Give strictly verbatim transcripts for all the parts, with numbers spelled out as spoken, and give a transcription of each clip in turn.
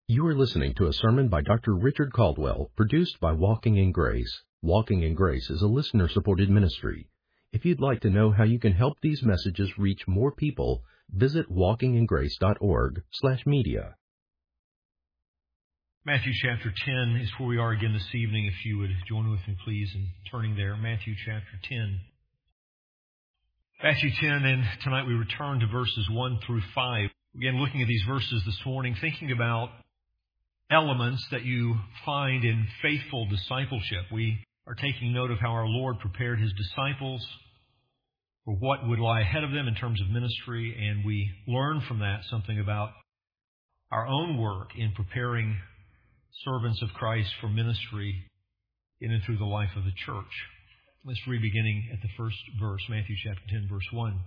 You are listening to a sermon by Doctor Richard Caldwell, produced by Walking in Grace. Walking in Grace is a listener-supported ministry. If you'd like to know how you can help these messages reach more people, visit walkingingrace.org slash media. Matthew chapter ten is where we are again this evening. If you would join with me, please, in turning there. Matthew chapter ten. Matthew ten, and tonight we return to verses one through five. Again, looking at these verses this morning, thinking about elements that you find in faithful discipleship. We are taking note of how our Lord prepared His disciples for what would lie ahead of them in terms of ministry, and we learn from that something about our own work in preparing servants of Christ for ministry in and through the life of the church. Let's read beginning at the first verse, Matthew chapter ten, verse one.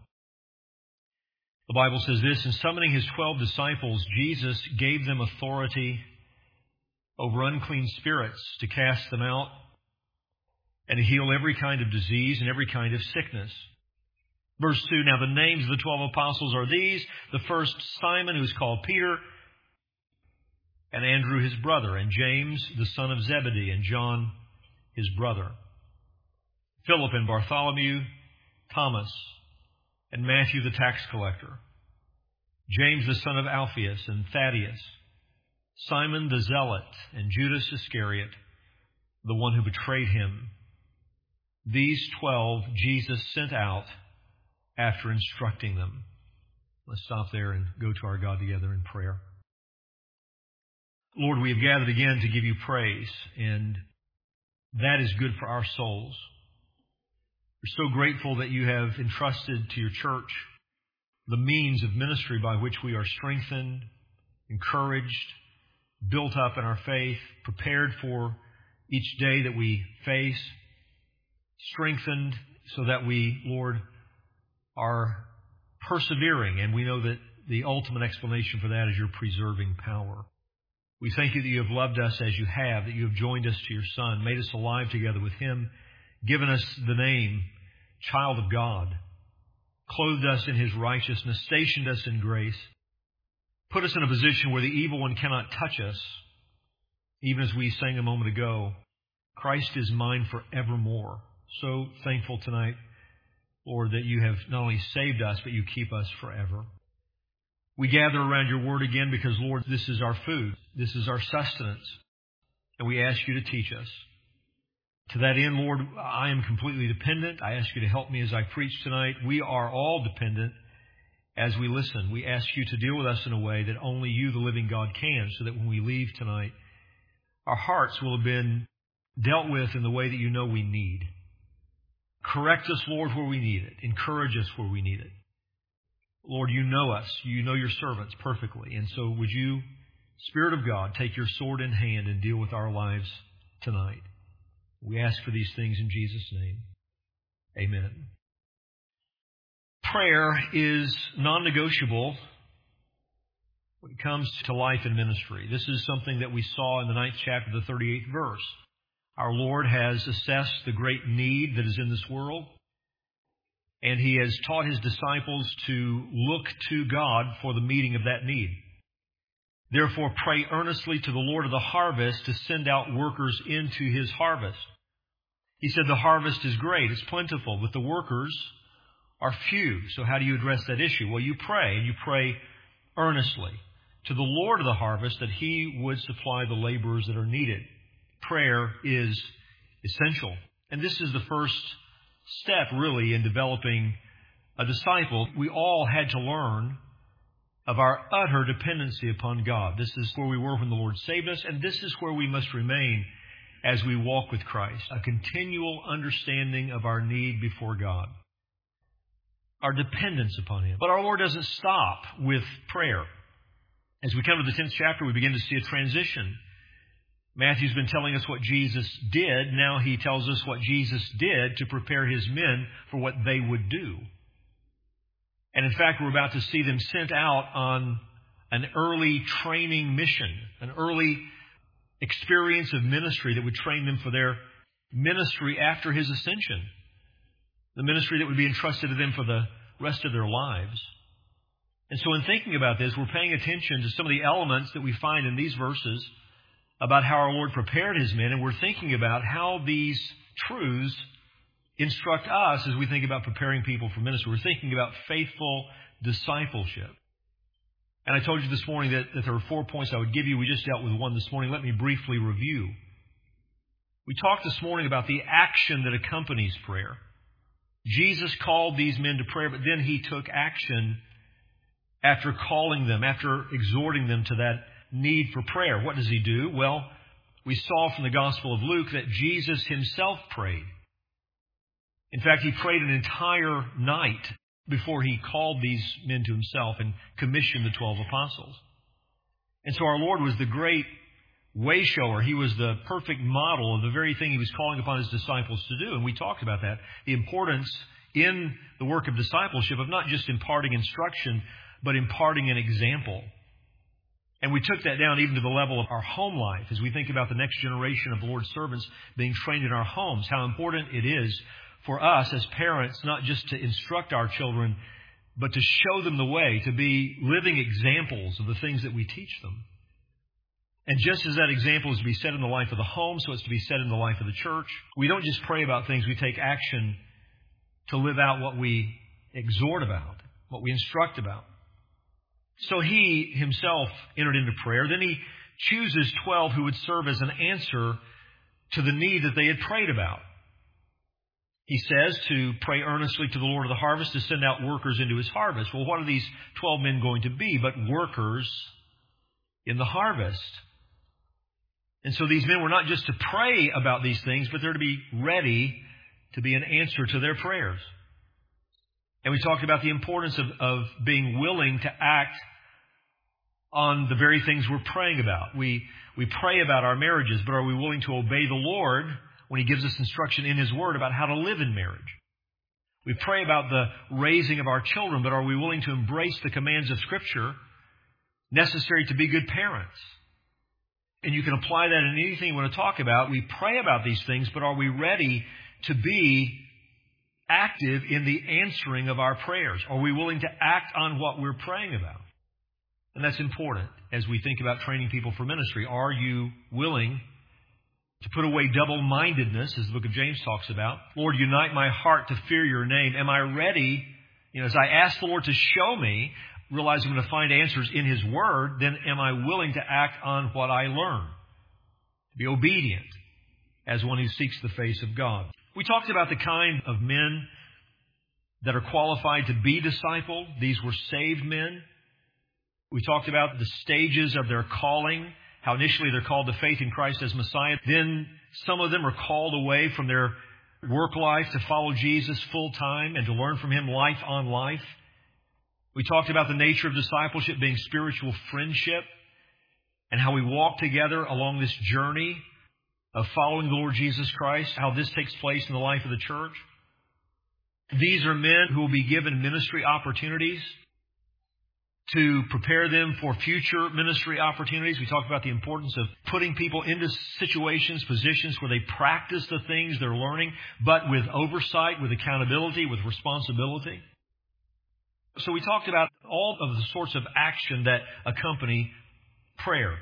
The Bible says this, "In summoning His twelve disciples, Jesus gave them authority over unclean spirits to cast them out and to heal every kind of disease and every kind of sickness." Verse two, "Now the names of the twelve apostles are these, the first Simon, who is called Peter, and Andrew his brother, and James the son of Zebedee, and John his brother, Philip and Bartholomew, Thomas, and Matthew the tax collector, James the son of Alphaeus, and Thaddeus, Simon the Zealot, and Judas Iscariot, the one who betrayed Him. These twelve Jesus sent out after instructing them." Let's stop there and go to our God together in prayer. Lord, we have gathered again to give You praise, and that is good for our souls. We're so grateful that You have entrusted to Your church the means of ministry by which we are strengthened, encouraged, built up in our faith, prepared for each day that we face, strengthened so that we, Lord, are persevering. And we know that the ultimate explanation for that is Your preserving power. We thank You that You have loved us as You have, that You have joined us to Your Son, made us alive together with Him, given us the name, child of God, clothed us in His righteousness, stationed us in grace, put us in a position where the evil one cannot touch us. Even as we sang a moment ago, Christ is mine forevermore. So thankful tonight, Lord, that You have not only saved us, but You keep us forever. We gather around Your Word again because, Lord, this is our food. This is our sustenance. And we ask You to teach us. To that end, Lord, I am completely dependent. I ask You to help me as I preach tonight. We are all dependent as we listen. We ask You to deal with us in a way that only You, the living God, can, so that when we leave tonight, our hearts will have been dealt with in the way that You know we need. Correct us, Lord, where we need it. Encourage us where we need it. Lord, You know us. You know Your servants perfectly. And so would You, Spirit of God, take Your sword in hand and deal with our lives tonight. We ask for these things in Jesus' name. Amen. Prayer is non-negotiable when it comes to life and ministry. This is something that we saw in the ninth chapter, the thirty-eighth verse. Our Lord has assessed the great need that is in this world, and He has taught His disciples to look to God for the meeting of that need. Therefore, pray earnestly to the Lord of the harvest to send out workers into His harvest. He said the harvest is great, it's plentiful, but the workers are few. So how do you address that issue? Well, you pray, and you pray earnestly to the Lord of the harvest that He would supply the laborers that are needed. Prayer is essential. And this is the first step, really, in developing a disciple. We all had to learn of our utter dependency upon God. This is where we were when the Lord saved us, and this is where we must remain as we walk with Christ. A continual understanding of our need before God. Our dependence upon Him. But our Lord doesn't stop with prayer. As we come to the tenth chapter, we begin to see a transition. Matthew's been telling us what Jesus did. Now he tells us what Jesus did to prepare His men for what they would do. And in fact, we're about to see them sent out on an early training mission, an early experience of ministry that would train them for their ministry after His ascension. The ministry that would be entrusted to them for the rest of their lives. And so in thinking about this, we're paying attention to some of the elements that we find in these verses about how our Lord prepared His men, and we're thinking about how these truths instruct us as we think about preparing people for ministry. We're thinking about faithful discipleship. And I told you this morning that, that there were four points I would give you. We just dealt with one this morning. Let me briefly review. We talked this morning about the action that accompanies prayer. Jesus called these men to prayer, but then He took action after calling them, after exhorting them to that need for prayer. What does He do? Well, we saw from the Gospel of Luke that Jesus Himself prayed. In fact, He prayed an entire night before He called these men to Himself and commissioned the twelve apostles. And so our Lord was the great way shower. He was the perfect model of the very thing He was calling upon His disciples to do. And we talked about that. The importance in the work of discipleship of not just imparting instruction, but imparting an example. And we took that down even to the level of our home life as we think about the next generation of the Lord's servants being trained in our homes, how important it is for us as parents not just to instruct our children, but to show them the way, to be living examples of the things that we teach them. And just as that example is to be set in the life of the home, so it's to be set in the life of the church. We don't just pray about things, we take action to live out what we exhort about, what we instruct about. So He Himself entered into prayer. Then He chooses twelve who would serve as an answer to the need that they had prayed about. He says to pray earnestly to the Lord of the harvest to send out workers into His harvest. Well, what are these twelve men going to be but workers in the harvest? And so these men were not just to pray about these things, but they're to be ready to be an answer to their prayers. And we talked about the importance of, of being willing to act on the very things we're praying about. We, we pray about our marriages, but are we willing to obey the Lord when He gives us instruction in His Word about how to live in marriage? We pray about the raising of our children, but are we willing to embrace the commands of Scripture necessary to be good parents? And you can apply that in anything you want to talk about. We pray about these things, but are we ready to be active in the answering of our prayers? Are we willing to act on what we're praying about? And that's important as we think about training people for ministry. Are you willing to put away double-mindedness, as the book of James talks about? Lord, unite my heart to fear Your name. Am I ready? You know, as I ask the Lord to show me, realize I'm going to find answers in His Word, then am I willing to act on what I learn? To be obedient as one who seeks the face of God. We talked about the kind of men that are qualified to be discipled. These were saved men. We talked about the stages of their calling, how initially they're called to faith in Christ as Messiah. Then some of them are called away from their work life to follow Jesus full time and to learn from Him life on life. We talked about the nature of discipleship being spiritual friendship and how we walk together along this journey of following the Lord Jesus Christ, how this takes place in the life of the church. These are men who will be given ministry opportunities to prepare them for future ministry opportunities. We talked about the importance of putting people into situations, positions where they practice the things they're learning, but with oversight, with accountability, with responsibility. So we talked about all of the sorts of action that accompany prayer.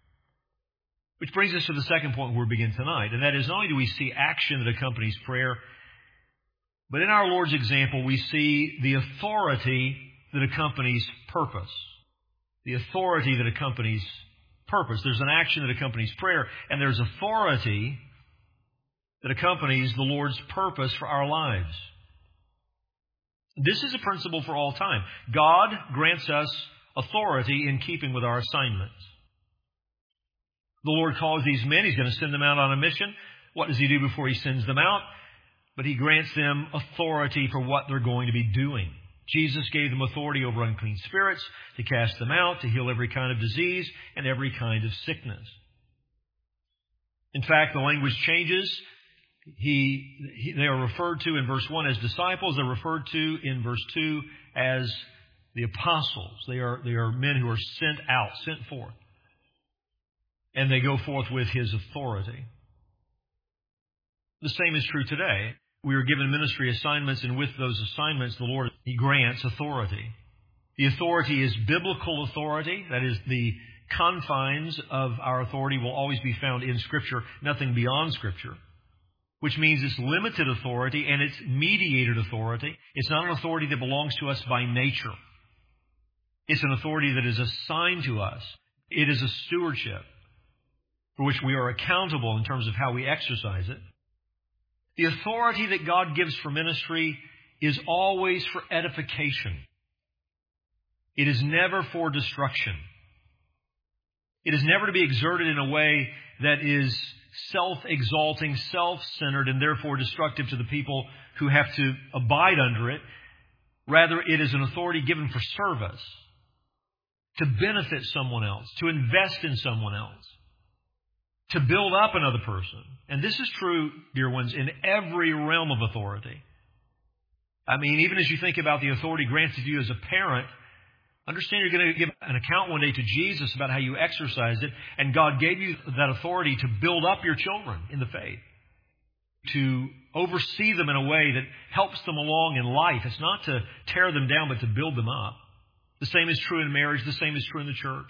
Which brings us to the second point where we begin tonight, and that is not only do we see action that accompanies prayer, but in our Lord's example we see the authority that accompanies purpose. The authority that accompanies purpose. There's an action that accompanies prayer, and there's authority that accompanies the Lord's purpose for our lives. This is a principle for all time. God grants us authority in keeping with our assignments. The Lord calls these men. He's going to send them out on a mission. What does He do before He sends them out? But He grants them authority for what they're going to be doing. Jesus gave them authority over unclean spirits, to cast them out, to heal every kind of disease and every kind of sickness. In fact, the language changes. He, he, they are referred to in verse one as disciples. They're referred to in verse two as the apostles. They are, they are men who are sent out, sent forth. And they go forth with His authority. The same is true today. We are given ministry assignments, and with those assignments, the Lord, He grants authority. The authority is biblical authority. That is, the confines of our authority will always be found in Scripture, nothing beyond Scripture, which means it's limited authority and it's mediated authority. It's not an authority that belongs to us by nature. It's an authority that is assigned to us. It is a stewardship for which we are accountable in terms of how we exercise it. The authority that God gives for ministry is always for edification. It is never for destruction. It is never to be exerted in a way that is self-exalting, self-centered, and therefore destructive to the people who have to abide under it. Rather, it is an authority given for service, to benefit someone else, to invest in someone else, to build up another person. And this is true, dear ones, in every realm of authority. I mean, even as you think about the authority granted to you as a parent, understand you're going to give an account one day to Jesus about how you exercised it, and God gave you that authority to build up your children in the faith, to oversee them in a way that helps them along in life. It's not to tear them down, but to build them up. The same is true in marriage. The same is true in the church.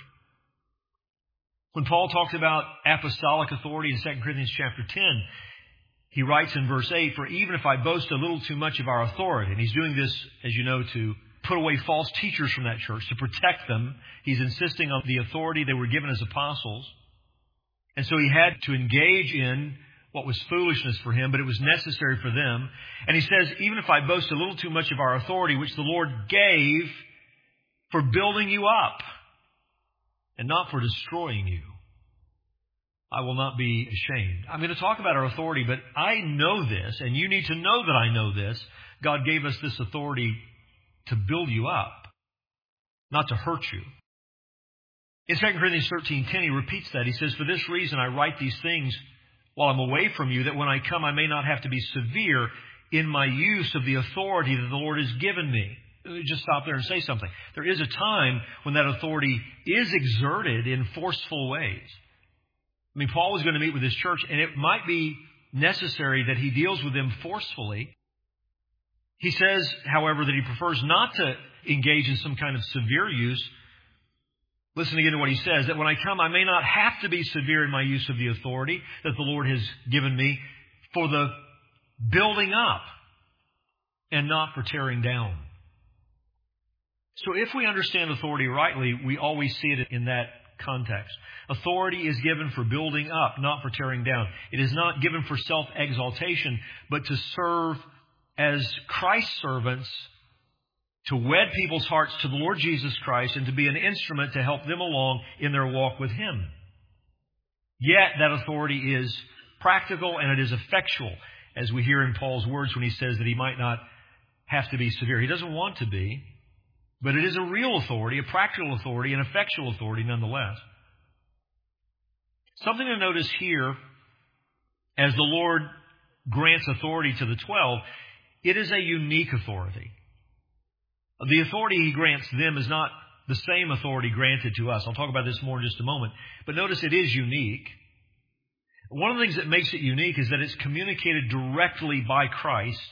When Paul talks about apostolic authority in Second Corinthians chapter ten, he writes in verse eight, "For even if I boast a little too much of our authority," and he's doing this, as you know, to put away false teachers from that church, to protect them. He's insisting on the authority they were given as apostles. And so he had to engage in what was foolishness for him, but it was necessary for them. And he says, even if I boast a little too much of our authority, which the Lord gave for building you up and not for destroying you, I will not be ashamed. I'm going to talk about our authority, but I know this, and you need to know that I know this. God gave us this authority to build you up, not to hurt you. In Second Corinthians thirteen ten, he repeats that. He says, "For this reason I write these things while I'm away from you, that when I come I may not have to be severe in my use of the authority that the Lord has given me." Let me just stop there and say something. There is a time when that authority is exerted in forceful ways. I mean, Paul was going to meet with his church, and it might be necessary that he deals with them forcefully. He says, however, that he prefers not to engage in some kind of severe use. Listen again to what he says, that when I come, I may not have to be severe in my use of the authority that the Lord has given me for the building up and not for tearing down. So if we understand authority rightly, we always see it in that context. Authority is given for building up, not for tearing down. It is not given for self-exaltation, but to serve as Christ's servants, to wed people's hearts to the Lord Jesus Christ and to be an instrument to help them along in their walk with Him. Yet that authority is practical and it is effectual, as we hear in Paul's words when he says that he might not have to be severe. He doesn't want to be, but it is a real authority, a practical authority, an effectual authority nonetheless. Something to notice here, as the Lord grants authority to the twelve, it is a unique authority. The authority He grants them is not the same authority granted to us. I'll talk about this more in just a moment. But notice it is unique. One of the things that makes it unique is that it's communicated directly by Christ.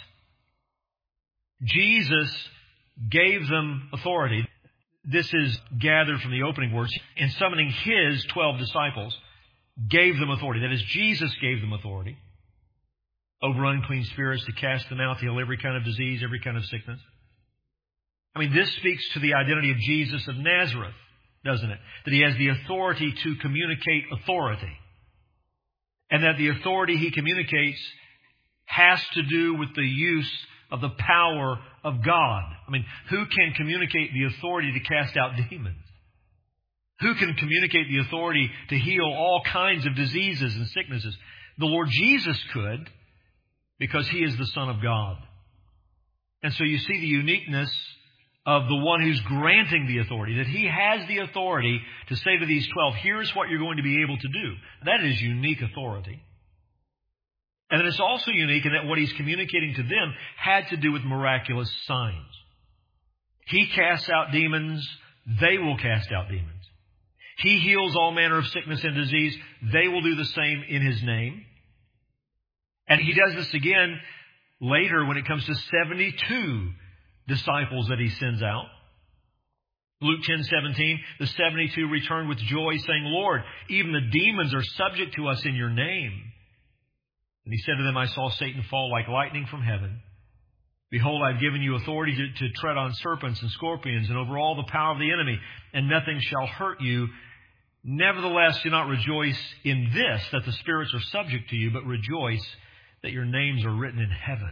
Jesus gave them authority. This is gathered from the opening words. In summoning His twelve disciples, gave them authority. That is, Jesus gave them authority over unclean spirits, to cast them out, to heal every kind of disease, every kind of sickness. I mean, this speaks to the identity of Jesus of Nazareth, doesn't it? That He has the authority to communicate authority. And that the authority He communicates has to do with the use of the power of God. I mean, who can communicate the authority to cast out demons? Who can communicate the authority to heal all kinds of diseases and sicknesses? The Lord Jesus could, because He is the Son of God. And so you see the uniqueness of the one who's granting the authority, that He has the authority to say to these twelve, here's what you're going to be able to do. That is unique authority. And then it's also unique in that what He's communicating to them had to do with miraculous signs. He casts out demons, they will cast out demons. He heals all manner of sickness and disease, they will do the same in His name. And He does this again later when it comes to seventy-two disciples that He sends out. Luke ten seventeen, the seventy-two returned with joy, saying, Lord, even the demons are subject to us in your name. And he said to them, I saw Satan fall like lightning from heaven. Behold, I have given you authority to, to tread on serpents and scorpions and over all the power of the enemy, and nothing shall hurt you. Nevertheless, do not rejoice in this, that the spirits are subject to you, but rejoice that your names are written in heaven.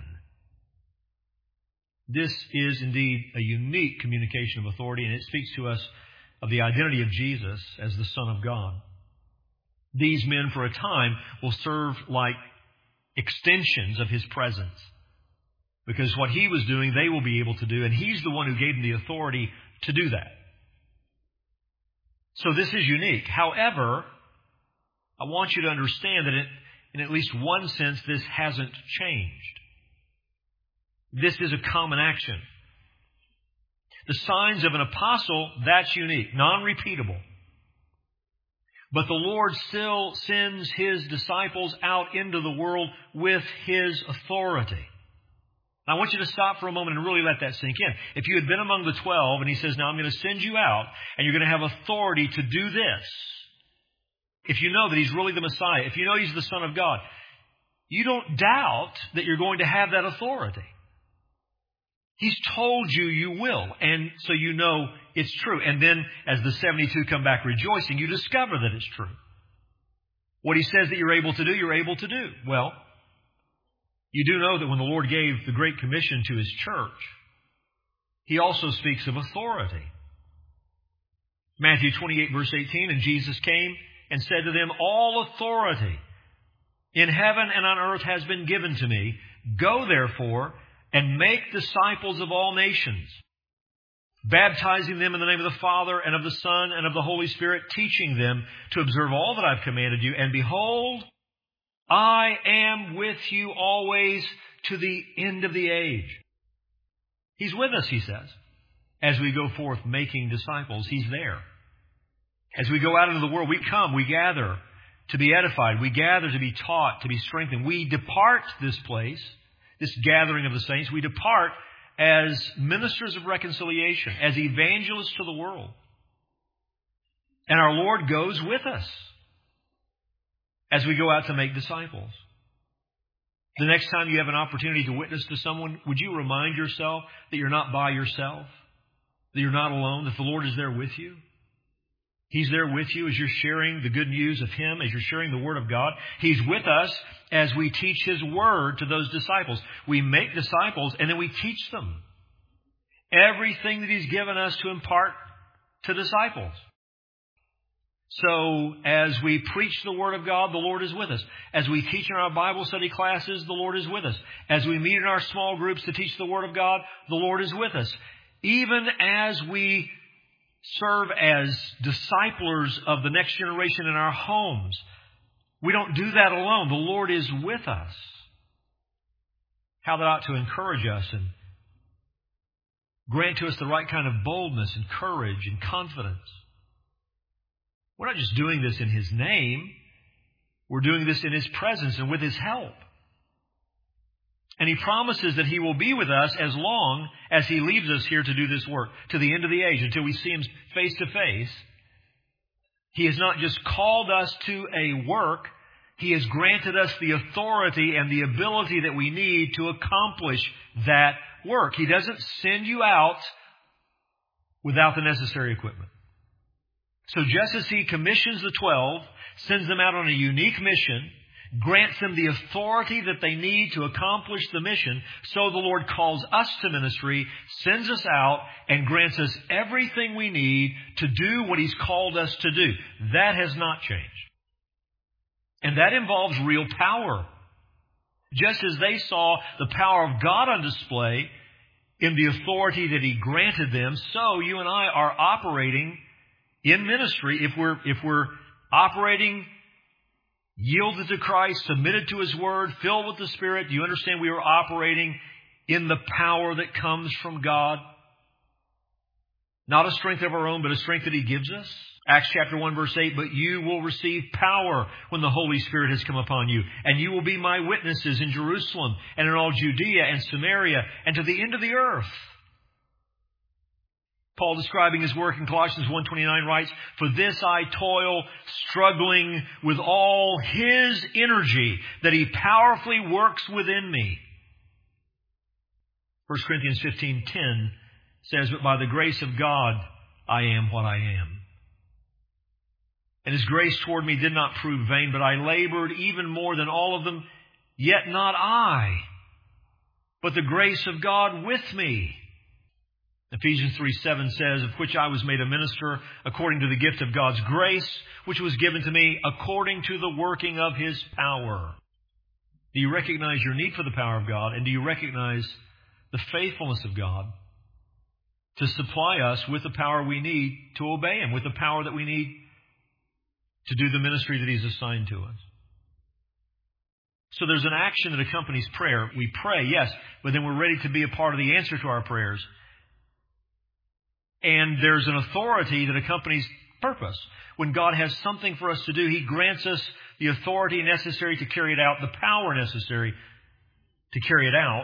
This is indeed a unique communication of authority, and it speaks to us of the identity of Jesus as the Son of God. These men, for a time, will serve like extensions of His presence, because what He was doing, they will be able to do, and He's the one who gave them the authority to do that. So this is unique. However, I want you to understand that it, in at least one sense, this hasn't changed. This is a common action. The signs of an apostle, that's unique, non-repeatable. But the Lord still sends His disciples out into the world with His authority. Now, I want you to stop for a moment and really let that sink in. If you had been among the twelve and He says, now I'm going to send you out and you're going to have authority to do this. If you know that He's really the Messiah, if you know He's the Son of God, you don't doubt that you're going to have that authority. He's told you you will, and so you know it's true. And then as the seventy-two come back rejoicing, you discover that it's true. What He says that you're able to do, you're able to do. Well, you do know that when the Lord gave the Great Commission to His church, He also speaks of authority. Matthew twenty-eight, verse eighteen, and Jesus came and said to them, all authority in heaven and on earth has been given to me. Go therefore and make disciples of all nations, baptizing them in the name of the Father and of the Son and of the Holy Spirit, teaching them to observe all that I've commanded you. And behold, I am with you always to the end of the age. He's with us, He says. As we go forth making disciples, He's there. As we go out into the world, we come, we gather to be edified. We gather to be taught, to be strengthened. We depart this place, this gathering of the saints. We depart as ministers of reconciliation, as evangelists to the world. And our Lord goes with us as we go out to make disciples. The next time you have an opportunity to witness to someone, would you remind yourself that you're not by yourself, that you're not alone, that the Lord is there with you? He's there with you as you're sharing the good news of Him, as you're sharing the Word of God. He's with us as we teach His Word to those disciples. We make disciples and then we teach them everything that He's given us to impart to disciples. So as we preach the Word of God, the Lord is with us. As we teach in our Bible study classes, the Lord is with us. As we meet in our small groups to teach the Word of God, the Lord is with us. Even as we serve as disciplers of the next generation in our homes, we don't do that alone. The Lord is with us. How that ought to encourage us and grant to us the right kind of boldness and courage and confidence. We're not just doing this in His name. We're doing this in His presence and with His help. And He promises that He will be with us as long as He leaves us here to do this work, to the end of the age, until we see Him face to face. He has not just called us to a work, He has granted us the authority and the ability that we need to accomplish that work. He doesn't send you out without the necessary equipment. So just as He commissions the twelve, sends them out on a unique mission, grants them the authority that they need to accomplish the mission, so the Lord calls us to ministry, sends us out, and grants us everything we need to do what He's called us to do. That has not changed. And that involves real power. Just as they saw the power of God on display in the authority that He granted them, so you and I are operating in ministry. If we're, if we're operating yielded to Christ, submitted to His Word, filled with the Spirit, do you understand we are operating in the power that comes from God? Not a strength of our own, but a strength that He gives us. Acts chapter one, verse eight, but you will receive power when the Holy Spirit has come upon you, and you will be my witnesses in Jerusalem and in all Judea and Samaria and to the end of the earth. Paul, describing his work in Colossians one twenty-nine, writes, "For this I toil, struggling with all His energy that He powerfully works within me." First Corinthians fifteen ten says, "But by the grace of God I am what I am. And His grace toward me did not prove vain, but I labored even more than all of them, yet not I, but the grace of God with me." Ephesians three seven says, "Of which I was made a minister according to the gift of God's grace, which was given to me according to the working of His power." Do you recognize your need for the power of God? And do you recognize the faithfulness of God to supply us with the power we need to obey Him, with the power that we need to do the ministry that He's assigned to us? So there's an action that accompanies prayer. We pray, yes, but then we're ready to be a part of the answer to our prayers. And there's an authority that accompanies purpose. When God has something for us to do, He grants us the authority necessary to carry it out, the power necessary to carry it out.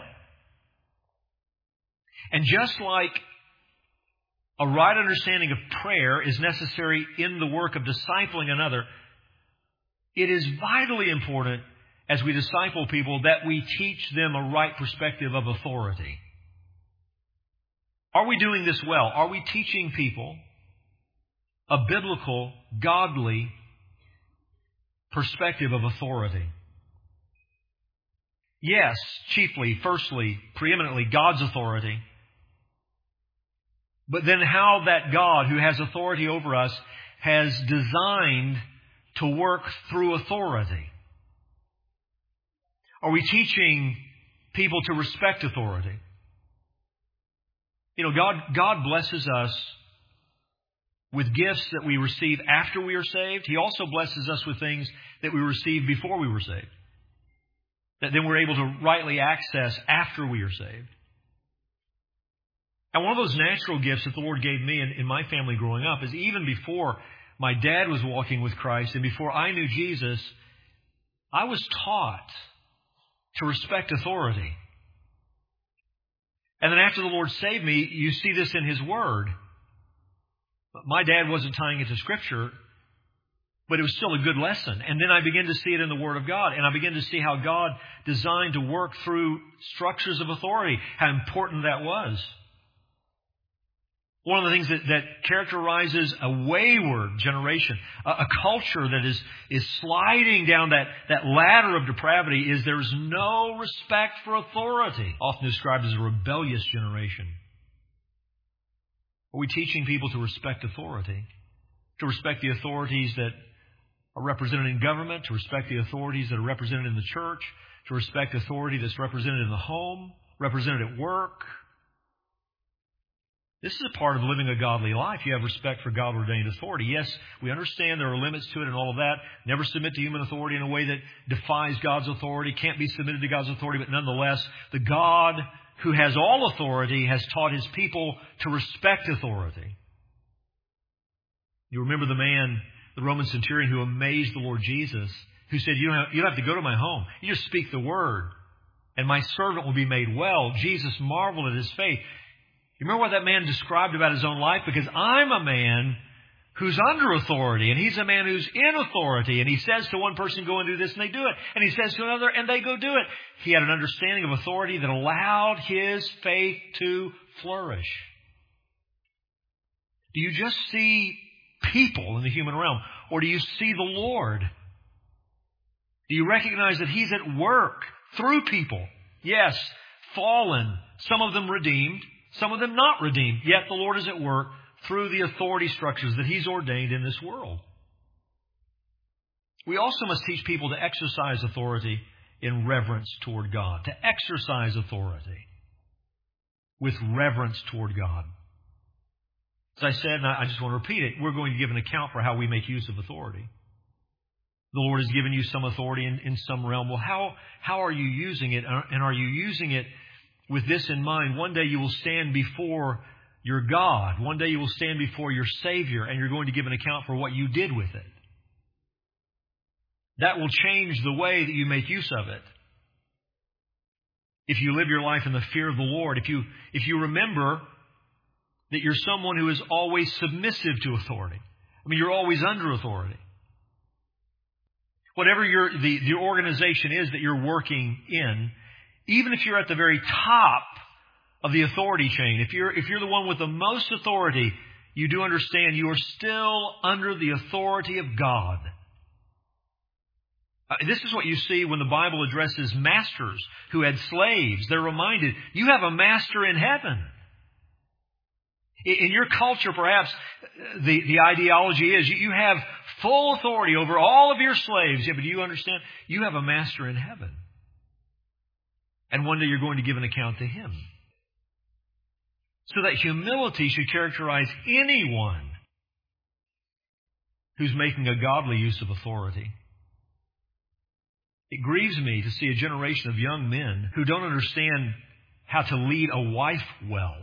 And just like a right understanding of prayer is necessary in the work of discipling another, it is vitally important as we disciple people that we teach them a right perspective of authority. Are we doing this well? Are we teaching people a biblical, godly perspective of authority? Yes, chiefly, firstly, preeminently, God's authority. But then how that God, who has authority over us, has designed to work through authority. Are we teaching people to respect authority? You know, God, God blesses us with gifts that we receive after we are saved. He also blesses us with things that we received before we were saved, that then we're able to rightly access after we are saved. And one of those natural gifts that the Lord gave me in, in my family growing up is even before my dad was walking with Christ and before I knew Jesus, I was taught to respect authority. And then after the Lord saved me, you see this in His Word. My dad wasn't tying it to Scripture, but it was still a good lesson. And then I began to see it in the Word of God. And I began to see how God designed to work through structures of authority, how important that was. One of the things that, that characterizes a wayward generation, a, a culture that is, is sliding down that, that ladder of depravity, is there's no respect for authority. Often described as a rebellious generation. Are we teaching people to respect authority? To respect the authorities that are represented in government, to respect the authorities that are represented in the church, to respect authority that's represented in the home, represented at work? This is a part of living a godly life. You have respect for God-ordained authority. Yes, we understand there are limits to it and all of that. Never submit to human authority in a way that defies God's authority. Can't be submitted to God's authority, but nonetheless, the God who has all authority has taught His people to respect authority. You remember the man, the Roman centurion who amazed the Lord Jesus, who said, you don't have, you don't have to go to my home. You just speak the word, and my servant will be made well. Jesus marveled at his faith. You remember what that man described about his own life? Because I'm a man who's under authority, and he's a man who's in authority. And he says to one person, go and do this, and they do it. And he says to another, and they go do it. He had an understanding of authority that allowed his faith to flourish. Do you just see people in the human realm, or do you see the Lord? Do you recognize that He's at work through people? Yes, fallen, some of them redeemed, some of them not redeemed, yet the Lord is at work through the authority structures that He's ordained in this world. We also must teach people to exercise authority in reverence toward God. To exercise authority with reverence toward God. As I said, and I just want to repeat it, we're going to give an account for how we make use of authority. The Lord has given you some authority in, in some realm. Well, how, how are you using it? And are you using it with this in mind? One day you will stand before your God. One day you will stand before your Savior, and you're going to give an account for what you did with it. That will change the way that you make use of it. If you live your life in the fear of the Lord, if you, if you remember that you're someone who is always submissive to authority. I mean, you're always under authority. Whatever your, the, the organization is that you're working in, even if you're at the very top of the authority chain, if you're, if you're the one with the most authority, you do understand you are still under the authority of God. Uh, this is what you see when the Bible addresses masters who had slaves. They're reminded, you have a master in heaven. In your culture, perhaps, the, the ideology is you, you have full authority over all of your slaves. Yeah, but do you understand? You have a master in heaven. And one day you're going to give an account to him. So that humility should characterize anyone who's making a godly use of authority. It grieves me to see a generation of young men who don't understand how to lead a wife well.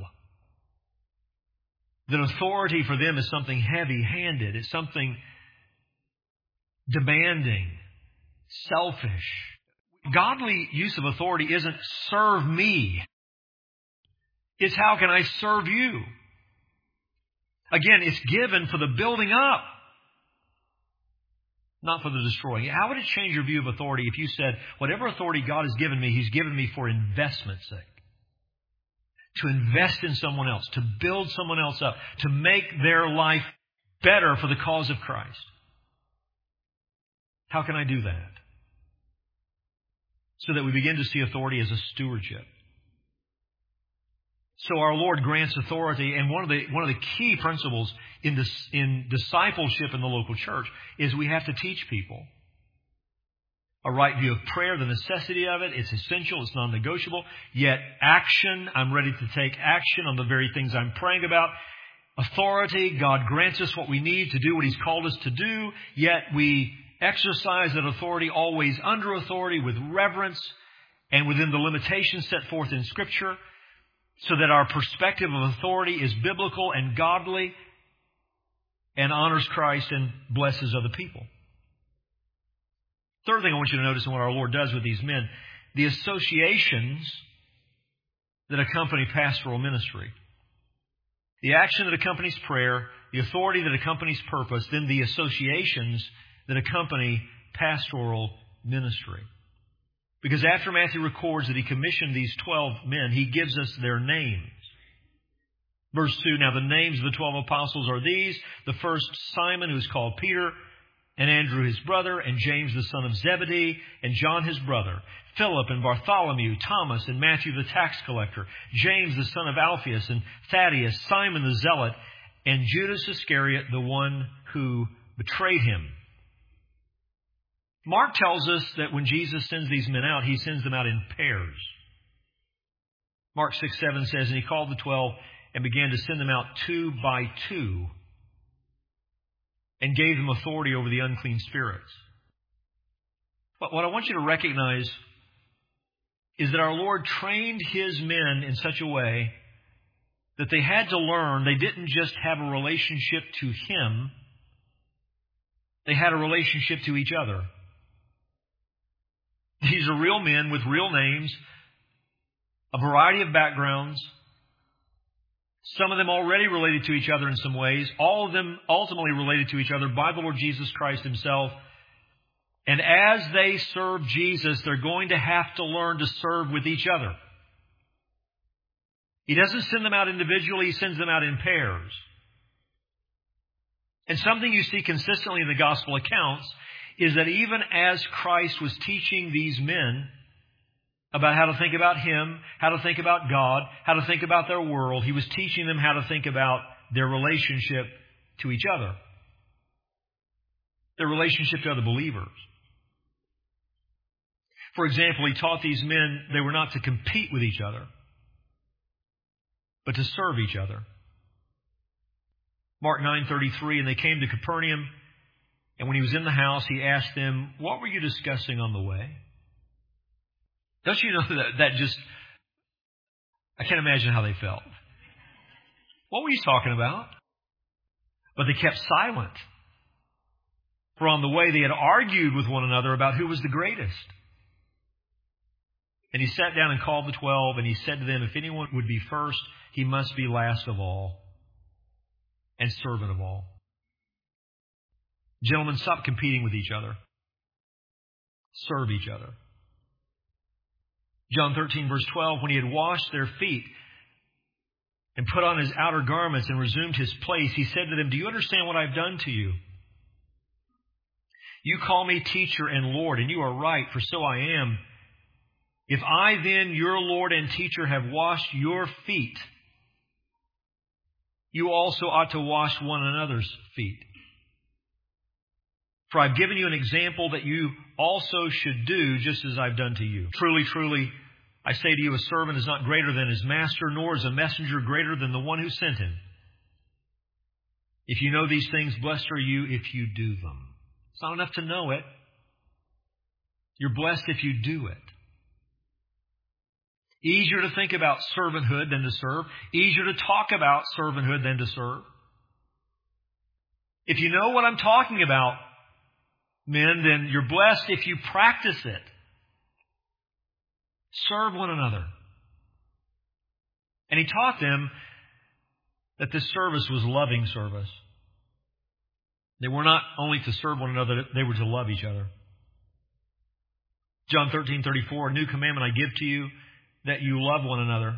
That authority for them is something heavy-handed. It's something demanding, selfish. Godly use of authority isn't serve me. It's how can I serve you? Again, it's given for the building up, not for the destroying. How would it change your view of authority if you said, whatever authority God has given me, He's given me for investment's sake? To invest in someone else, to build someone else up, to make their life better for the cause of Christ. How can I do that? So that we begin to see authority as a stewardship. So our Lord grants authority, and one of the one of the key principles in this, in discipleship in the local church is we have to teach people a right view of prayer, the necessity of it. It's essential. It's non-negotiable. Yet action, I'm ready to take action on the very things I'm praying about. Authority, God grants us what we need to do what He's called us to do. Yet we exercise that authority always under authority with reverence and within the limitations set forth in Scripture, so that our perspective of authority is biblical and godly and honors Christ and blesses other people. Third thing I want you to notice in what our Lord does with these men, the associations that accompany pastoral ministry. The action that accompanies prayer, the authority that accompanies purpose, then the associations that accompany pastoral ministry. Because after Matthew records that he commissioned these twelve men, he gives us their names. Verse two, now the names of the twelve apostles are these. The first, Simon, who is called Peter, and Andrew his brother, and James the son of Zebedee, and John his brother, Philip and Bartholomew, Thomas and Matthew the tax collector, James the son of Alphaeus, and Thaddeus, Simon the zealot, and Judas Iscariot, the one who betrayed him. Mark tells us that when Jesus sends these men out, He sends them out in pairs. Mark six seven says, and He called the twelve and began to send them out two by two, and gave them authority over the unclean spirits. But what I want you to recognize is that our Lord trained His men in such a way that they had to learn they didn't just have a relationship to Him, they had a relationship to each other. These are real men with real names, a variety of backgrounds, some of them already related to each other in some ways, all of them ultimately related to each other by the Lord Jesus Christ Himself. And as they serve Jesus, they're going to have to learn to serve with each other. He doesn't send them out individually, He sends them out in pairs. And something you see consistently in the gospel accounts is that even as Christ was teaching these men about how to think about Him, how to think about God, how to think about their world, He was teaching them how to think about their relationship to each other, their relationship to other believers. For example, He taught these men they were not to compete with each other, but to serve each other. Mark nine thirty-three, and they came to Capernaum, and when He was in the house, He asked them, what were you discussing on the way? Don't you know that that just, I can't imagine how they felt. What were you talking about? But they kept silent. For on the way they had argued with one another about who was the greatest. And He sat down and called the twelve, and He said to them, if anyone would be first, he must be last of all and servant of all. Gentlemen, stop competing with each other. Serve each other. John thirteen, verse twelve, when he had washed their feet and put on his outer garments and resumed his place, he said to them, do you understand what I've done to you? You call me teacher and Lord, and you are right, for so I am. If I then, your Lord and teacher, have washed your feet, you also ought to wash one another's feet. For I've given you an example that you also should do just as I've done to you. Truly, truly, I say to you, a servant is not greater than his master, nor is a messenger greater than the one who sent him. If you know these things, blessed are you if you do them. It's not enough to know it. You're blessed if you do it. Easier to think about servanthood than to serve. Easier to talk about servanthood than to serve. If you know what I'm talking about, men, then you're blessed if you practice it. Serve one another. And he taught them that this service was loving service. They were not only to serve one another, they were to love each other. John thirteen thirty-four, a new commandment I give to you, that you love one another.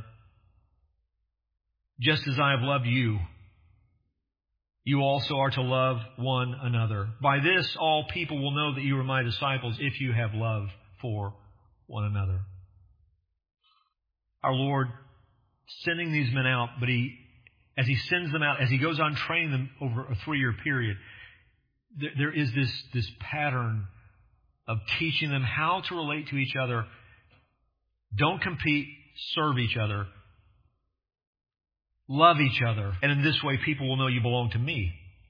Just as I have loved you, you also are to love one another. By this, all people will know that you are my disciples if you have love for one another. Our Lord sending these men out, but He, as He sends them out, as He goes on training them over a three-year period, there, there is this, this pattern of teaching them how to relate to each other. Don't compete, serve each other. Love each other. And in this way, people will know you belong to me.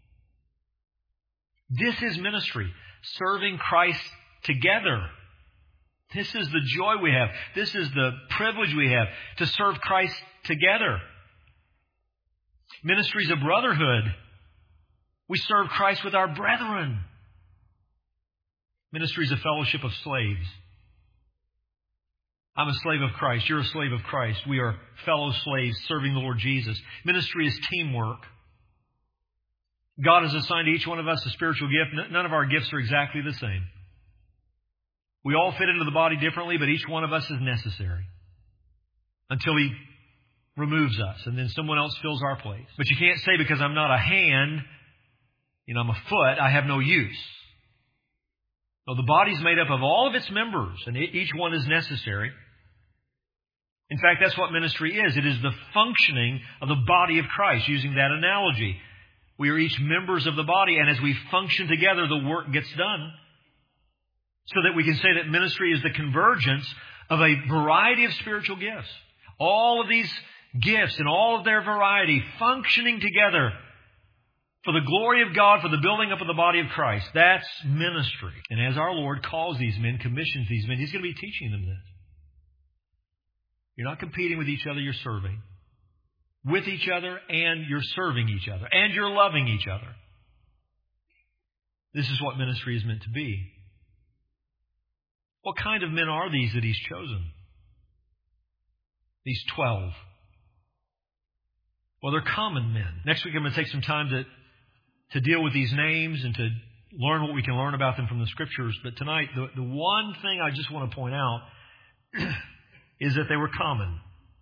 This is ministry. Serving Christ together. This is the joy we have. This is the privilege we have to serve Christ together. Ministry is a brotherhood. We serve Christ with our brethren. Ministry is a fellowship of slaves. I'm a slave of Christ. You're a slave of Christ. We are fellow slaves serving the Lord Jesus. Ministry is teamwork. God has assigned to each one of us a spiritual gift. None of our gifts are exactly the same. We all fit into the body differently, but each one of us is necessary until He removes us, and then someone else fills our place. But you can't say because I'm not a hand, you know, I'm a foot, I have no use. No, the body's made up of all of its members, and each one is necessary. In fact, that's what ministry is. It is the functioning of the body of Christ, using that analogy. We are each members of the body, and as we function together, the work gets done. So that we can say that ministry is the convergence of a variety of spiritual gifts. All of these gifts in all of their variety functioning together for the glory of God, for the building up of the body of Christ. That's ministry. And as our Lord calls these men, commissions these men, He's going to be teaching them this. You're not competing with each other, you're serving. With each other, and you're serving each other. And you're loving each other. This is what ministry is meant to be. What kind of men are these that He's chosen? These twelve. Well, they're common men. Next week I'm going to take some time to, to deal with these names and to learn what we can learn about them from the Scriptures. But tonight, the, the one thing I just want to point out is that they were common.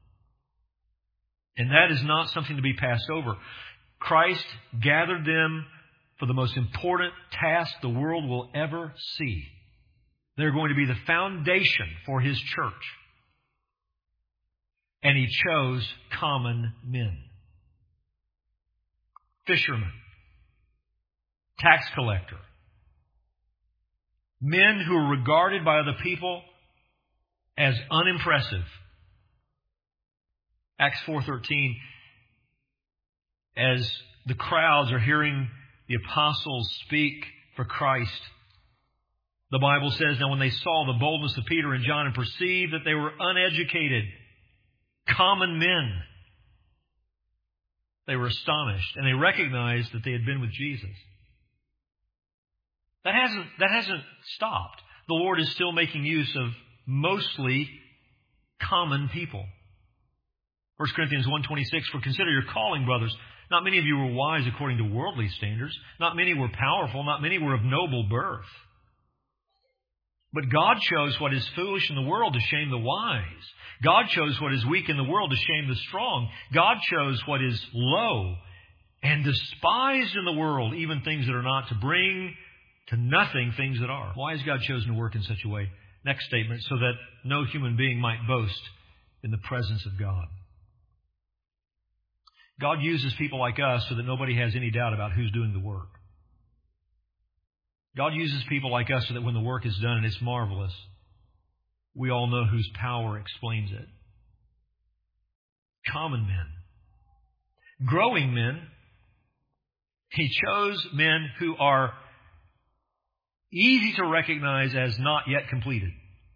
And that is not something to be passed over. Christ gathered them for the most important task the world will ever see. They're going to be the foundation for His church. And He chose common men. Fishermen. Tax collector. Men who are regarded by other people as unimpressive. Acts four thirteen, as the crowds are hearing the apostles speak for Christ, the Bible says, now when they saw the boldness of Peter and John and perceived that they were uneducated, common men, they were astonished and they recognized that they had been with Jesus. That hasn't, that hasn't stopped. The Lord is still making use of mostly common people. First Corinthians one twenty-six, for consider your calling, brothers. Not many of you were wise according to worldly standards. Not many were powerful. Not many were of noble birth. But God chose what is foolish in the world to shame the wise. God chose what is weak in the world to shame the strong. God chose what is low and despised in the world, even things that are not, to bring to nothing things that are. Why has God chosen to work in such a way? Next statement, so that no human being might boast in the presence of God. God uses people like us so that nobody has any doubt about who's doing the work. God uses people like us so that when the work is done and it's marvelous, we all know whose power explains it. Common men. Growing men. He chose men who are easy to recognize as not yet completed.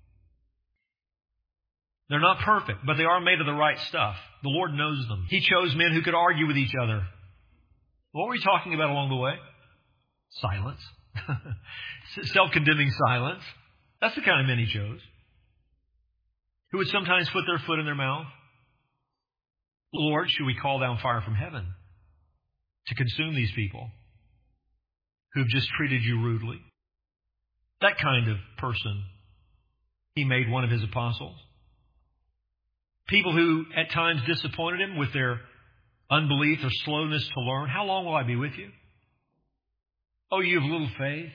They're not perfect, but they are made of the right stuff. The Lord knows them. He chose men who could argue with each other. What were we talking about along the way? Silence. Self-condemning silence. That's the kind of men He chose. Who would sometimes put their foot in their mouth. Lord, should we call down fire from heaven to consume these people who've just treated you rudely? That kind of person He made one of His apostles. People who at times disappointed Him with their unbelief or slowness to learn. How long will I be with you? Oh, you have little faith.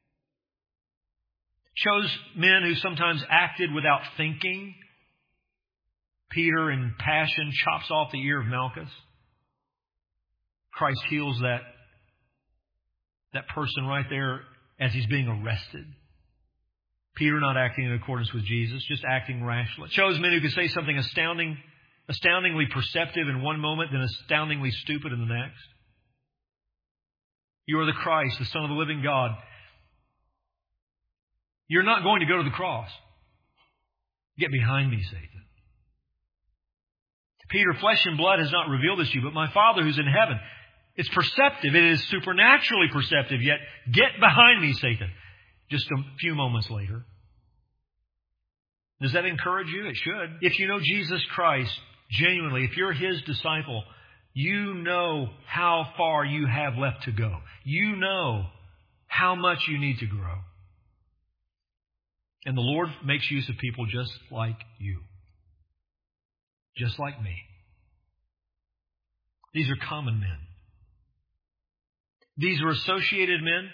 Chose men who sometimes acted without thinking. Peter, in passion, chops off the ear of Malchus. Christ heals that, that person right there as he's being arrested. Peter not acting in accordance with Jesus, just acting rashly. Chose men who could say something astounding, astoundingly perceptive in one moment, then astoundingly stupid in the next. You are the Christ, the Son of the living God. You're not going to go to the cross. Get behind me, Satan. Peter, flesh and blood has not revealed this to you, but my Father who's in heaven. It's perceptive. It is supernaturally perceptive. Yet, get behind me, Satan. Just a few moments later. Does that encourage you? It should. If you know Jesus Christ genuinely, if you're His disciple, you know how far you have left to go. You know how much you need to grow. And the Lord makes use of people just like you. Just like me. These are common men. These are associated men.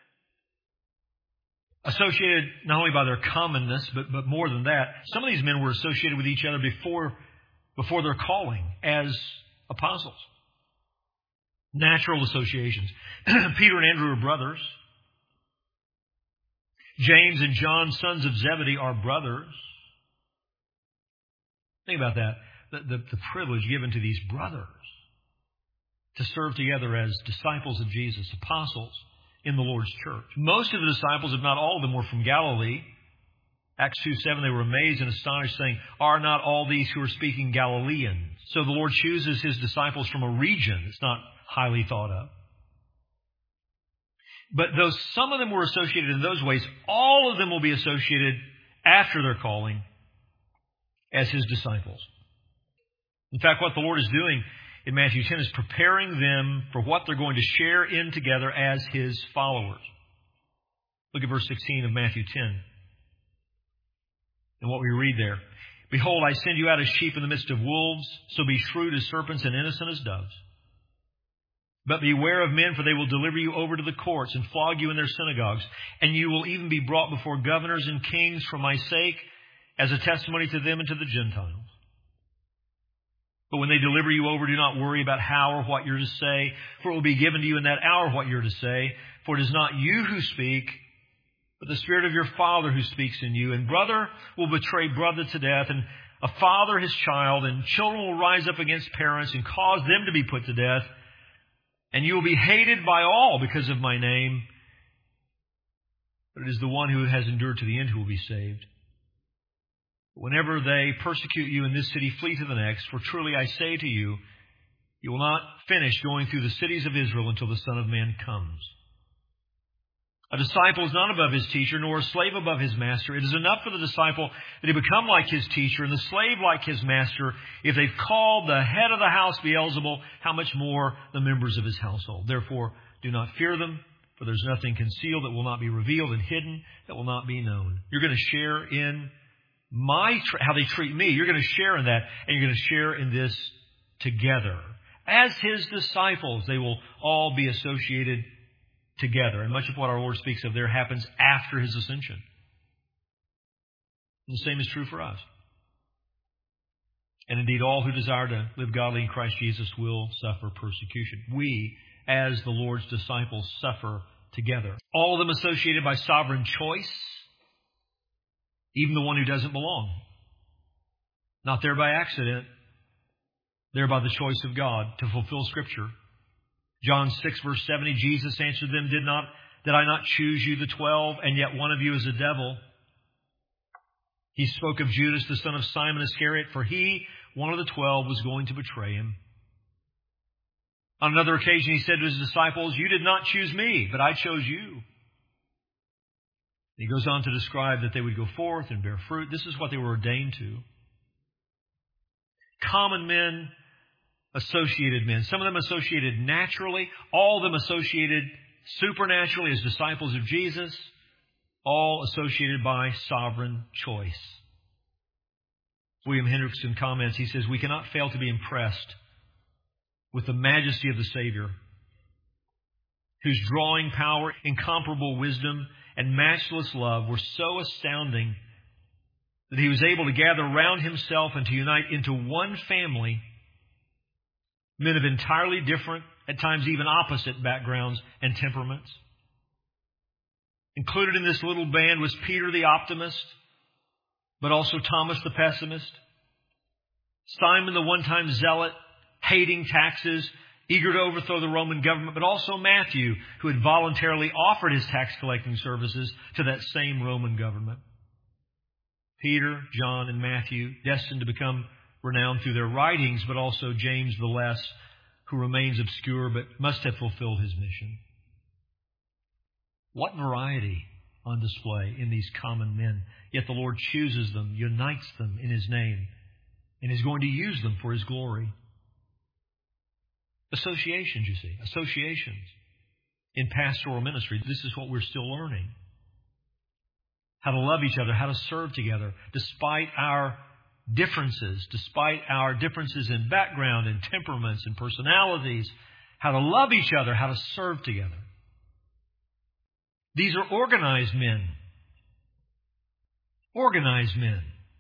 Associated not only by their commonness, but, but more than that. Some of these men were associated with each other before, before their calling as apostles. Natural associations. Peter and Andrew are brothers. James and John, sons of Zebedee, are brothers. Think about that. The, the, the privilege given to these brothers to serve together as disciples of Jesus, apostles in the Lord's church. Most of the disciples, if not all of them, were from Galilee. Acts two seven, they were amazed and astonished, saying, "Are not all these who are speaking Galileans?" So the Lord chooses His disciples from a region that's not highly thought of. But though some of them were associated in those ways, all of them will be associated after their calling as His disciples. In fact, what the Lord is doing in Matthew ten is preparing them for what they're going to share in together as His followers. Look at verse sixteen of Matthew ten. And what we read there. "Behold, I send you out as sheep in the midst of wolves, so be shrewd as serpents and innocent as doves. But beware of men, for they will deliver you over to the courts and flog you in their synagogues. And you will even be brought before governors and kings for my sake, as a testimony to them and to the Gentiles. But when they deliver you over, do not worry about how or what you're to say, for it will be given to you in that hour what you're to say. For it is not you who speak, but the Spirit of your Father who speaks in you. And brother will betray brother to death, and a father his child, and children will rise up against parents and cause them to be put to death. And you will be hated by all because of my name. But it is the one who has endured to the end who will be saved. Whenever they persecute you in this city, flee to the next. For truly I say to you, you will not finish going through the cities of Israel until the Son of Man comes. A disciple is not above his teacher, nor a slave above his master. It is enough for the disciple that he become like his teacher and the slave like his master. If they've called the head of the house Beelzebul, how much more the members of his household? Therefore, do not fear them, for there's nothing concealed that will not be revealed and hidden that will not be known. You're going to share in my how they treat me. You're going to share in that, and you're going to share in this together. As his disciples, they will all be associated together. And much of what our Lord speaks of there happens after his ascension. And the same is true for us. And indeed, all who desire to live godly in Christ Jesus will suffer persecution. We, as the Lord's disciples, suffer together. All of them associated by sovereign choice, even the one who doesn't belong. Not there by accident, there by the choice of God to fulfill Scripture. John six, verse seventy, Jesus answered them, Did not did I not choose you, the twelve, and yet one of you is a devil? He spoke of Judas, the son of Simon Iscariot, for he, one of the twelve, was going to betray him. On another occasion, he said to his disciples, You did not choose me, but I chose you. He goes on to describe that they would go forth and bear fruit. This is what they were ordained to. Common men, associated men. Some of them associated naturally. All of them associated supernaturally as disciples of Jesus. All associated by sovereign choice. William Hendrickson comments, he says, We cannot fail to be impressed with the majesty of the Savior, whose drawing power, incomparable wisdom, and matchless love were so astounding that he was able to gather round himself and to unite into one family men of entirely different, at times even opposite backgrounds and temperaments. Included in this little band was Peter the optimist, but also Thomas the pessimist, Simon the one-time zealot, hating taxes, eager to overthrow the Roman government, but also Matthew, who had voluntarily offered his tax collecting services to that same Roman government. Peter, John, and Matthew, destined to become renowned through their writings, but also James the Less, who remains obscure but must have fulfilled his mission. What variety on display in these common men. Yet the Lord chooses them, unites them in His name, and is going to use them for His glory. Associations, you see, associations in pastoral ministry. This is what we're still learning. How to love each other, how to serve together, despite our differences, despite our differences in background and temperaments and personalities, how to love each other, how to serve together. These are organized men. Organized men.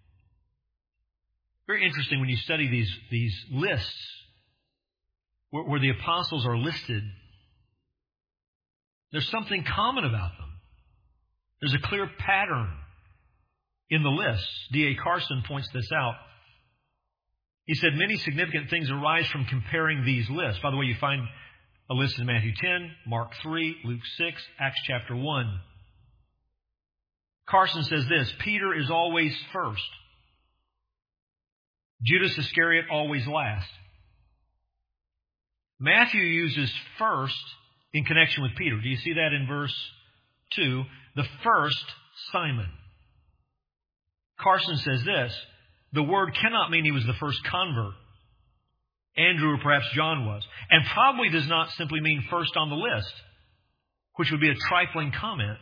Very interesting when you study these, these lists where, where the apostles are listed. There's something common about them. There's a clear pattern in the lists. D A Carson points this out. He said many significant things arise from comparing these lists. By the way, you find a list in Matthew ten, Mark three, Luke six, Acts chapter one. Carson says this, Peter is always first. Judas Iscariot always last. Matthew uses first in connection with Peter. Do you see that in verse two? The first Simon. Carson says this, the word cannot mean he was the first convert. Andrew or perhaps John was. And probably does not simply mean first on the list, which would be a trifling comment.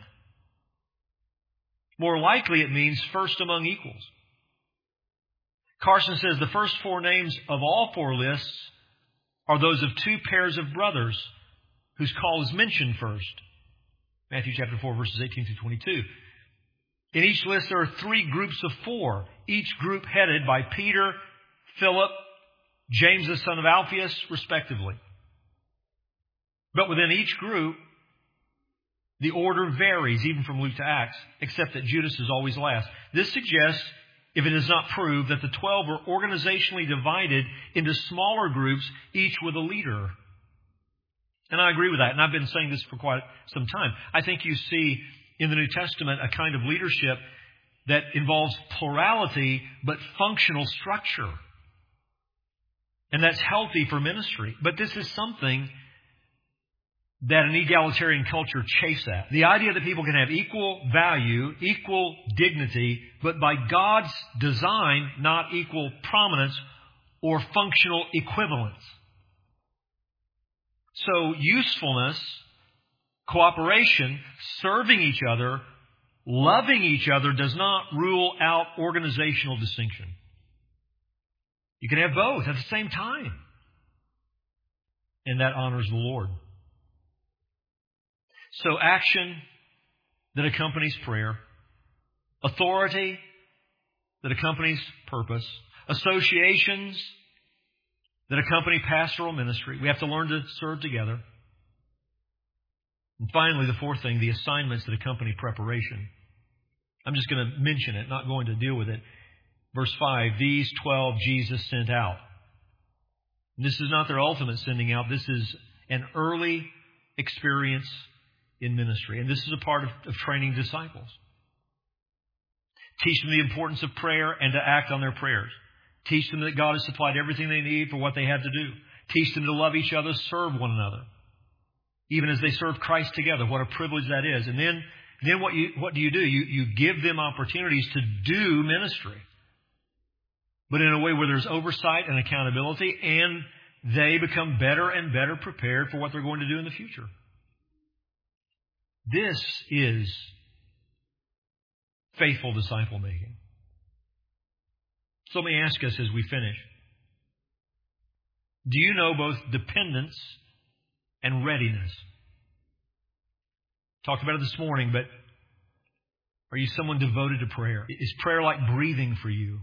More likely it means first among equals. Carson says the first four names of all four lists are those of two pairs of brothers whose call is mentioned first. Matthew chapter four, verses eighteen through twenty-two. In each list there are three groups of four, each group headed by Peter, Philip, James the son of Alphaeus, respectively. But within each group, the order varies, even from Luke to Acts, except that Judas is always last. This suggests, if it is not proved, that the twelve were organizationally divided into smaller groups, each with a leader. And I agree with that, and I've been saying this for quite some time. I think you see in the New Testament a kind of leadership that involves plurality but functional structure. And that's healthy for ministry. But this is something that an egalitarian culture chafes at. The idea that people can have equal value, equal dignity, but by God's design, not equal prominence or functional equivalence. So usefulness, cooperation, serving each other, loving each other does not rule out organizational distinction. You can have both at the same time. And that honors the Lord. So action that accompanies prayer, authority that accompanies purpose, associations that accompany pastoral ministry. We have to learn to serve together. And finally, the fourth thing, the assignments that accompany preparation. I'm just going to mention it, not going to deal with it. Verse five, these twelve Jesus sent out. And this is not their ultimate sending out. This is an early experience in ministry. And this is a part of, of training disciples. Teach them the importance of prayer and to act on their prayers. Teach them that God has supplied everything they need for what they have to do. Teach them to love each other, serve one another. Even as they serve Christ together. What a privilege that is. And then, then what you what do you do? You, you give them opportunities to do ministry. But in a way where there's oversight and accountability, and they become better and better prepared for what they're going to do in the future. This is faithful disciple making. So let me ask us as we finish. Do you know both dependence and readiness? Talked about it this morning, but are you someone devoted to prayer? Is prayer like breathing for you?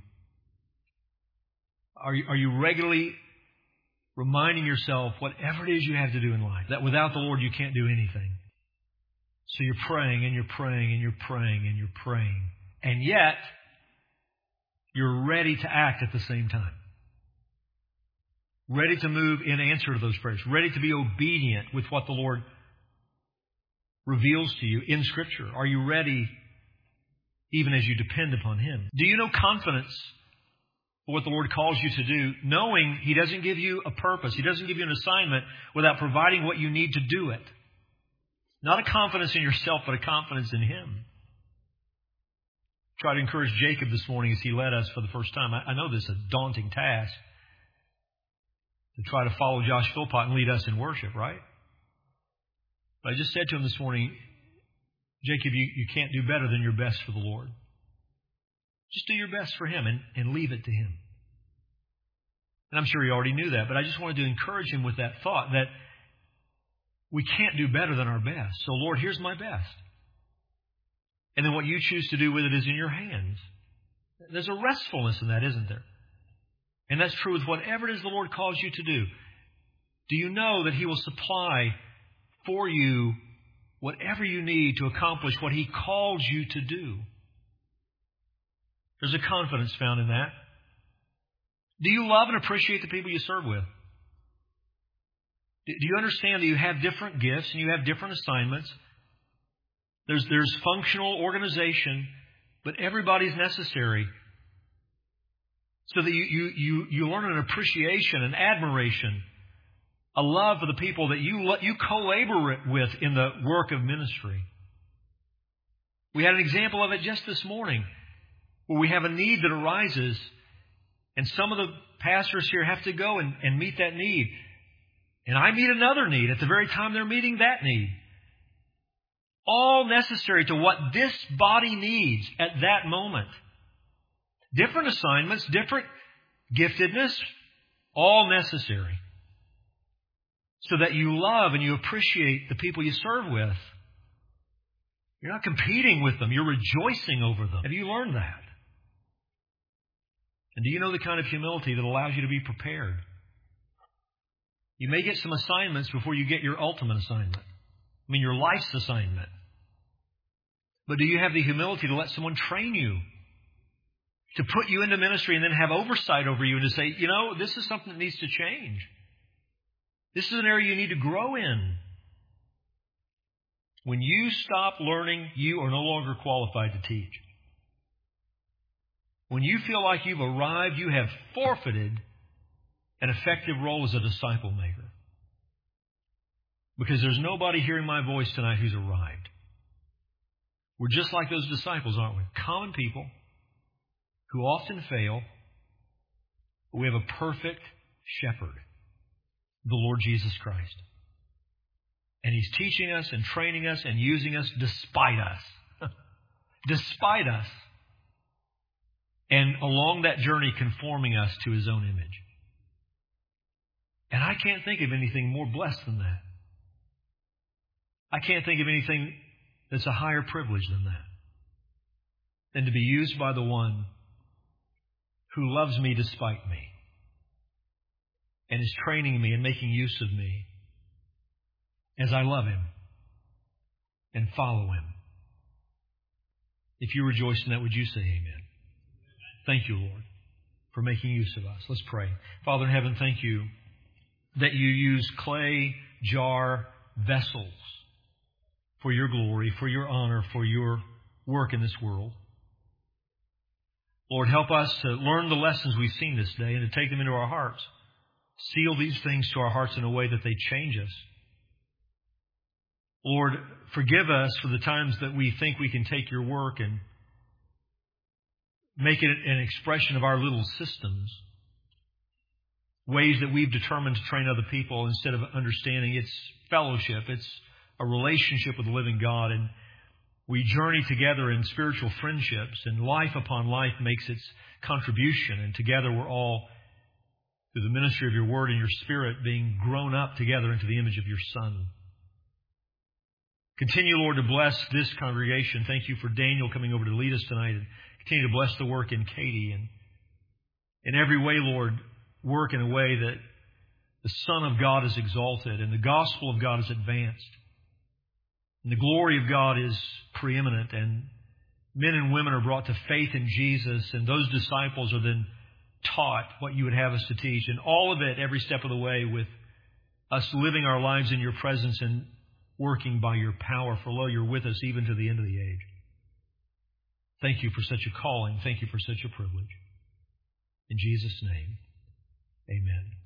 Are you, are you regularly reminding yourself, whatever it is you have to do in life, that without the Lord you can't do anything? So you're praying and you're praying and you're praying and you're praying. And yet, you're ready to act at the same time. Ready to move in answer to those prayers. Ready to be obedient with what the Lord reveals to you in Scripture. Are you ready even as you depend upon Him? Do you know confidence for what the Lord calls you to do, knowing He doesn't give you a purpose, He doesn't give you an assignment without providing what you need to do it? Not a confidence in yourself, but a confidence in Him. Try to encourage Jacob this morning as he led us for the first time. I, I know this is a daunting task to try to follow Josh Philpott and lead us in worship, right? But I just said to him this morning, Jacob, you, you can't do better than your best for the Lord. Just do your best for Him and, and leave it to Him. And I'm sure he already knew that, but I just wanted to encourage him with that thought that we can't do better than our best. So, Lord, here's my best. And then what you choose to do with it is in your hands. There's a restfulness in that, isn't there? And that's true with whatever it is the Lord calls you to do. Do you know that He will supply for you whatever you need to accomplish what He calls you to do? There's a confidence found in that. Do you love and appreciate the people you serve with? Do you understand that you have different gifts and you have different assignments? There's, there's functional organization, but everybody's necessary. So that you, you, you, you learn an appreciation, an admiration, a love for the people that you, you co-labor with in the work of ministry. We had an example of it just this morning, where we have a need that arises, and some of the pastors here have to go and, and meet that need. And I meet another need at the very time they're meeting that need. All necessary to what this body needs at that moment. Different assignments, different giftedness, all necessary. So that you love and you appreciate the people you serve with. You're not competing with them. You're rejoicing over them. Have you learned that? And do you know the kind of humility that allows you to be prepared? You may get some assignments before you get your ultimate assignment. I mean, your life's assignment. But do you have the humility to let someone train you? To put you into ministry and then have oversight over you and to say, you know, this is something that needs to change. This is an area you need to grow in. When you stop learning, you are no longer qualified to teach. When you feel like you've arrived, you have forfeited an effective role as a disciple maker. Because there's nobody hearing my voice tonight who's arrived. We're just like those disciples, aren't we? Common people who often fail. But we have a perfect shepherd, the Lord Jesus Christ. And He's teaching us and training us and using us despite us. Despite us. And along that journey conforming us to His own image. And I can't think of anything more blessed than that. I can't think of anything that's a higher privilege than that. Than to be used by the one who loves me despite me. And is training me and making use of me as I love Him and follow Him. If you rejoice in that, would you say amen? Thank you, Lord, for making use of us. Let's pray. Father in heaven, thank you that you use clay jar vessels for your glory, for your honor, for your work in this world. Lord, help us to learn the lessons we've seen this day and to take them into our hearts. Seal these things to our hearts in a way that they change us. Lord, forgive us for the times that we think we can take your work and make it an expression of our little systems. Ways that we've determined to train other people instead of understanding it's fellowship. It's a relationship with the living God. And we journey together in spiritual friendships. And life upon life makes its contribution. And together we're all, through the ministry of your word and your spirit, being grown up together into the image of your Son. Continue, Lord, to bless this congregation. Thank you for Daniel coming over to lead us tonight. And continue to bless the work in Katie. And in every way, Lord, work in a way that the Son of God is exalted and the gospel of God is advanced. And the glory of God is preeminent. And men and women are brought to faith in Jesus. And those disciples are then taught what you would have us to teach. And all of it, every step of the way, with us living our lives in your presence and working by your power. For lo, you're with us even to the end of the age. Thank you for such a calling. Thank you for such a privilege. In Jesus' name, amen.